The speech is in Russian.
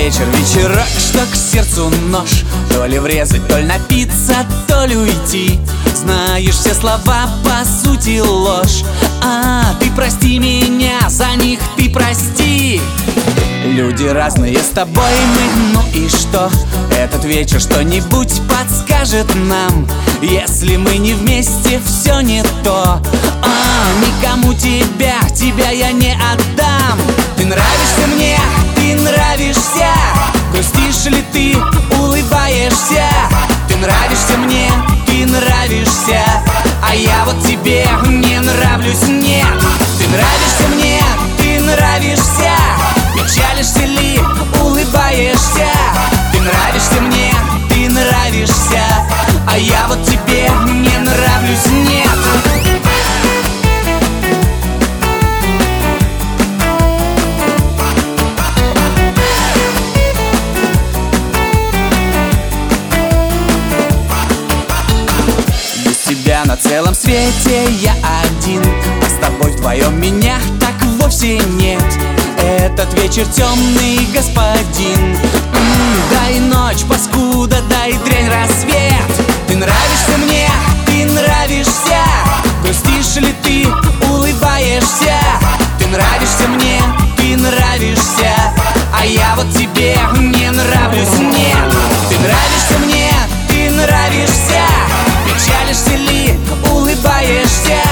вечер, вечерок, что к сердцу нож. То ли врезать, то ли напиться, то ли уйти. Знаешь, все слова по сути ложь. Ты прости меня, за них ты прости. Люди разные, с тобой мы, ну и что? Этот вечер что-нибудь подскажет нам. Если мы не вместе, все не то. Никому тебя я не отдам. Ты нравишься мне, ты нравишься. Грустишь ли ты, улыбаешься? Ты нравишься мне, ты нравишься. А я вот тебе не нравлюсь, нет. Ты нравишься мне, ты нравишься. Печалишься ли, улыбаешься? Ты нравишься мне, ты нравишься. А я вот тебе не нравлюсь, нет. Без тебя на целом свете я один, а с тобой вдвоем меня так вовсе нет. Этот вечер темный господин. Дай ночь, паскуда, дай дрянь, рассвет. Ты нравишься мне, ты нравишься. Грустишь ли ты, улыбаешься? Ты нравишься мне, ты нравишься. А я вот тебе не нравлюсь, нет. Ты нравишься мне, ты нравишься. Печалишься ли, улыбаешься?